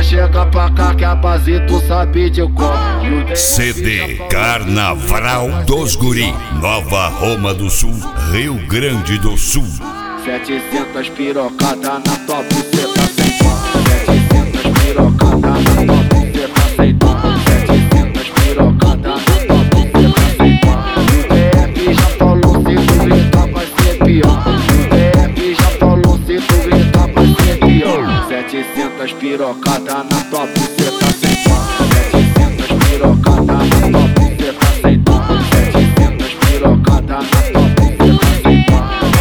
chega pra cá que a base tu sabe de cor. CD Carnaval dos Guri, Nova Roma do Sul, Rio Grande do Sul. 700 pirocada na tua buceta sem dó. 700 pirocada na tua buceta sem dó. 700 pirocada na tua buceta sem dó. O DF já falou, se tu gritar vai ser pior. O DF já falou, se tu gritar vai ser pior. 700 pirocada na tua buceta sem dó. 700 pirocada na tua buceta sem dó. 700 pirocada na tua buceta sem dó.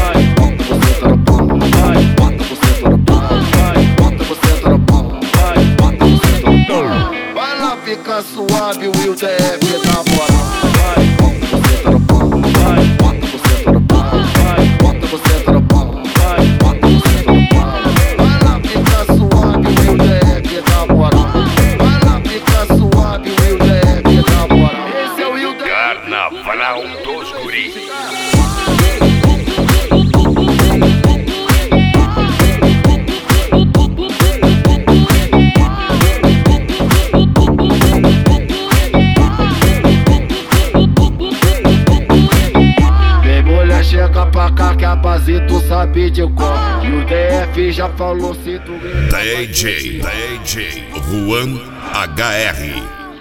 Fica suave, o Will DF na moral. Vai, bota você tá no pau. Vai, bota você tá no pau. Vai, bota você tá no pau. Vai, bota você tá no pau. Vai lá, fica suave, o Will DF na moral. Vai lá, fica suave, o Will DF na moral. Esse é o Will DF. Carnaval dos Guri. Chega pra cá que a base tu sabe de cor. E o DF já falou, se tu DJ Juan HR.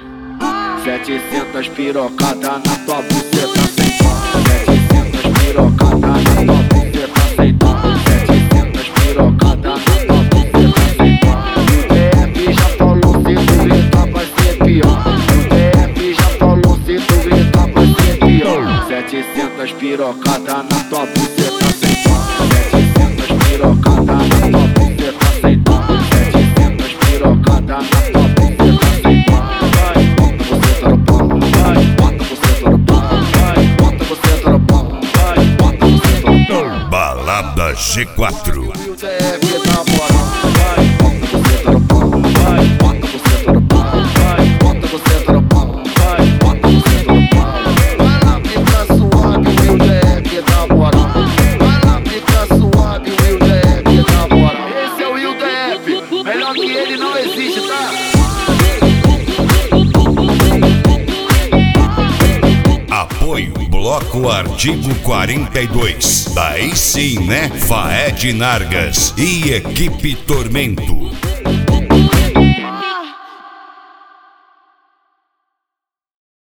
700 pirocada na tua buceta sem dó. 700 pirocada na tua buceta sem dó. 700 pirocada na tua buceta sem dó. E o DF já falou, se tu gritar vai ser pior. O DF já falou, se tu gritar vai ser pior. 700 pirocada na tua buceta sem dó. 700 pirocada na tua buceta sem dó. 700 pirocada na tua buceta sem dó. Vai, bota você tá no pau. Vai, bota você tá no pau. Vai, bota você tá no pau. Vai, bota você tá no pau. Balada G4. O DF na moral. Vai, bota você tá no pau. Vai, bota você tá no pau. Vai, bota você tá no pau. Vai, bota você tá no pau. Vai lá, fica suave, o Will DF na moral. Vai lá, fica suave, o Will DF na moral. Esse é o Will DF, melhor que ele não existe, tá? Apoio Bloco Artigo 42. Daí sim, né? Faed Nargas e Equipe Tormento.